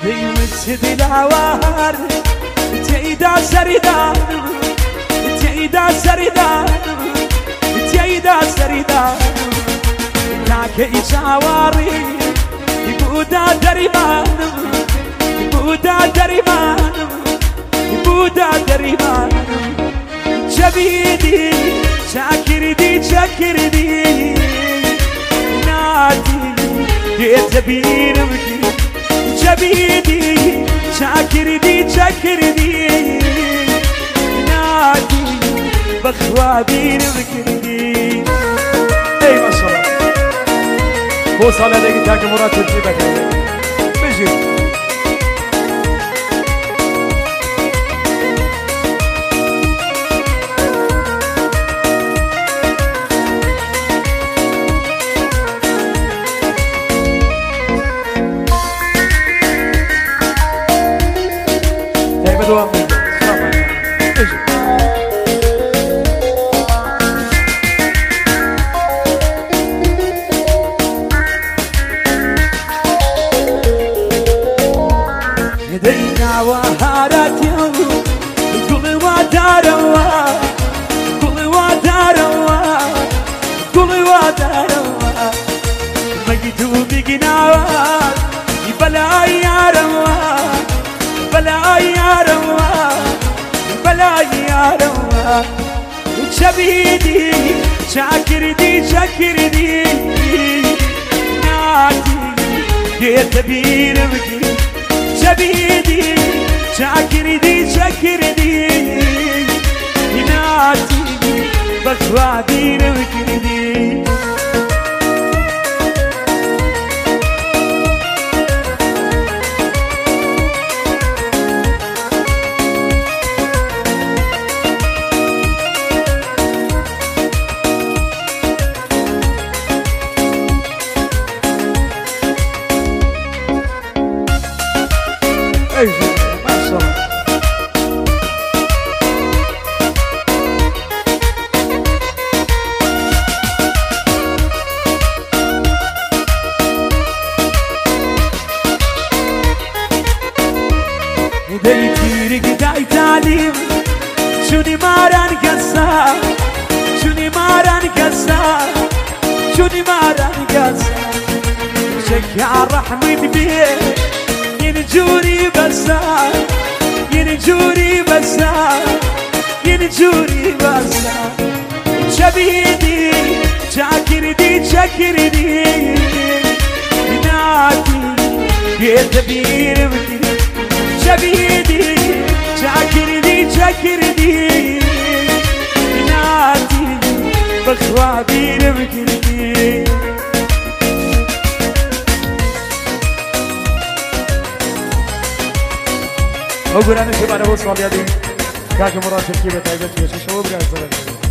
ديمت دلاوار تيدا سردان تيدا سردان تيدا سردان تاك إشاواري يبودا دريمان يبودا دريمان يبودا دريمان شبيدي شاكردي شاكردي نادي يتبين بكي شبيدي شاكردي شاكردي نادي بخوابين بكي. اي ما شاء الله وصل عليك تاك مراد تجيبك بجي بدو أمي اجي هدينا وهارات يوم كل وداروا كل وداروا كل وداروا مجدو بجناوا بلا يا روا بلا يا روا بلا يا روا شبيدي شاكردي شاكردي نادي يتبين بكي شبيدي شاكردي شاكردي نادي بخوابين بكي. ما شاء الله هديتي رقداي تعليم شوني ماران قصة شوني ماران قصة شوني ماران قصة شكا رحمة بيه ينجوري بسا ينجوري بسا ينجوري بسا شبيدي شاكردي شاكردي نادي يتبين بكي شبيدي شاكردي شاكردي نادي بخوابين بكي. أقول أنا شباب أنا وصل يدي كاك مراد تركيبة تايبتي وش شو بقى الزمن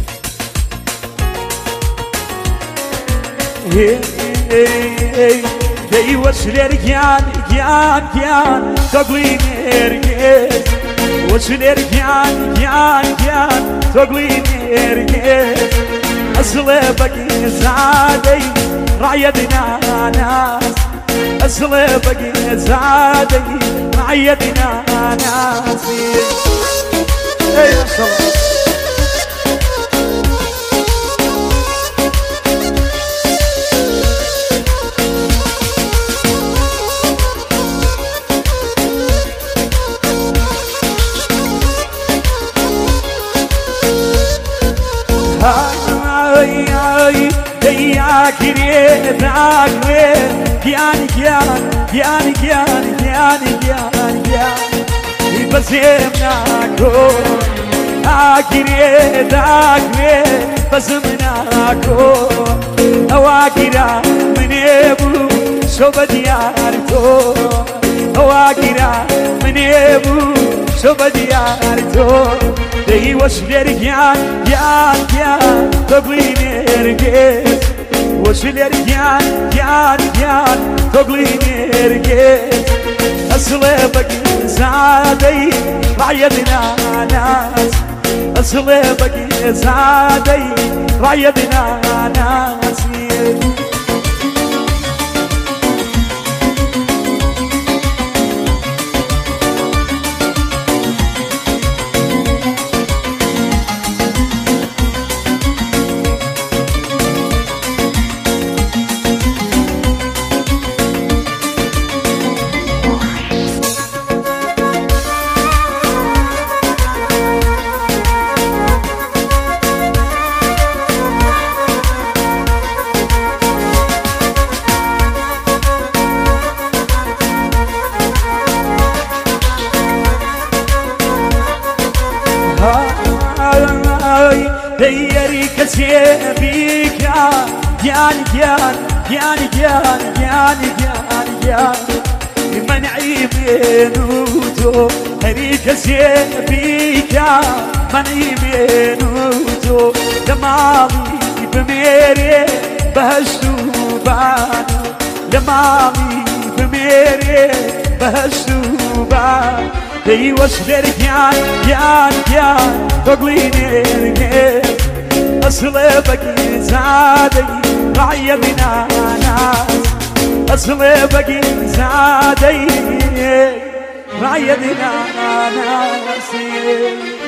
هي وصل رجال جان جان تقولين رجال وصل رجال جان جان تقولين رجال أصل بقي زادي رعيتنا ناس أصل بقي زادي رعيتنا ناسي. اي ما شاء الله يا كريتك جاني جان جاني جاني جاني جاني جاني بسمناكو كريتك بسمناكو أواكرا من يبو شو بديارتو أواكرا من يبو شو بديارتو دي وشلر جان جان جان تبغيني رجيت وشلر جان جان جان تبغيني رجيت أصل بقي زادي رعيتنا ناس أصل بقي زادي رعيتنا ناس. كسيبك يا منعي منوتو هريك سيبك منعي منوتو دماغي بميري بهشتو بانو دماغي بميري بهشتو بانو دي وشدر كيان بقليني أصلي بقي زادي رعي بنا ناس أصلي بقي زادي رعي بنا ناس